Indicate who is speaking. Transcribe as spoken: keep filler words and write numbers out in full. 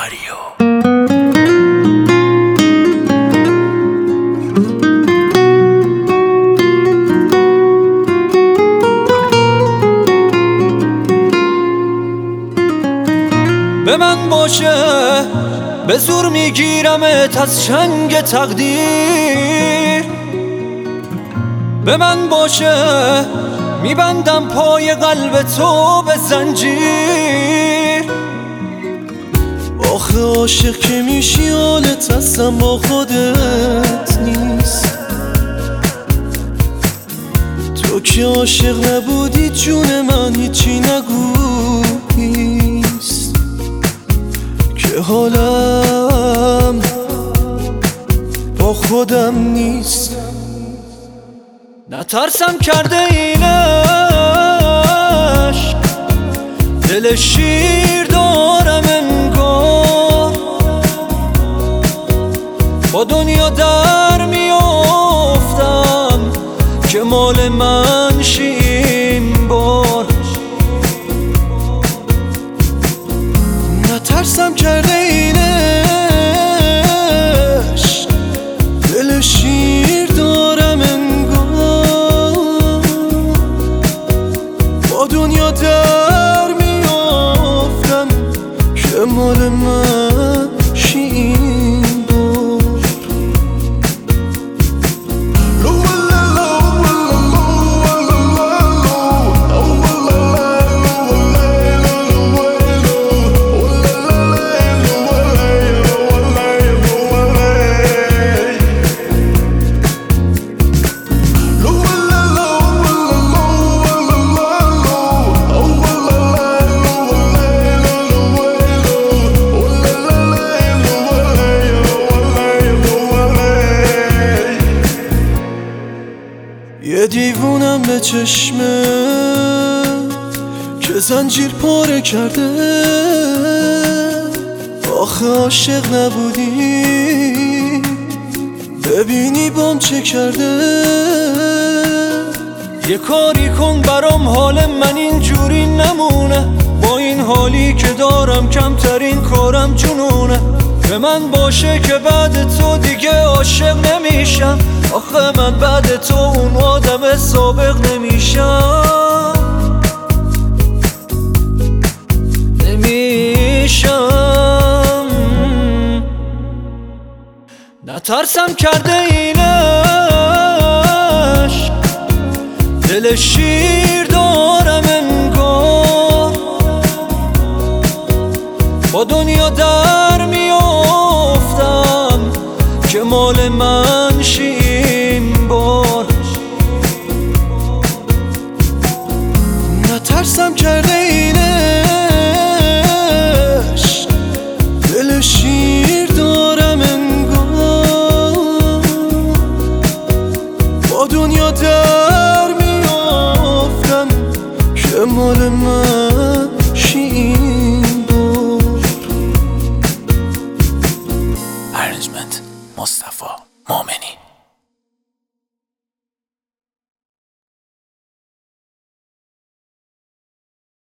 Speaker 1: ماریو.
Speaker 2: به من باشه به زور میگیرمت از چنگ تقدیر، به من باشه میبندم پای قلب تو به زنجیر. آخه عاشق که میشی حالت اصلا با خودت نیست، تو که عاشق نبودی جون من هیچی نگو نیست، که حالم با خودم نیست. نترسم کرده این عشق، دل شیر دارم انگار، با دنیا در میافتم که مال من شی این بار. نترسم کرده این عشق، دل شیر دارم انگار، با دنیا در میافتم که مال من شی این بار. یه دیوونم به چشمه که زنجیر پاره کرده، آخه عاشق نبودی ببینی بام چه کرده. یه کاری کن برام حال من اینجوری نمونه، با این حالی که دارم کمترین کارم جنونه. به من باشه که بعد تو دیگه عاشق نمیشم، آخه من بعد تو اون آدم سابق نمیشم نمیشم نترسم کرده این عشق، دل شیر دارم انگار، با دنیا در میافتم که مال من شی این بار. نترسم کرده این عشق، دل شیر دارم انگار، با دنیا در میافتم که مال من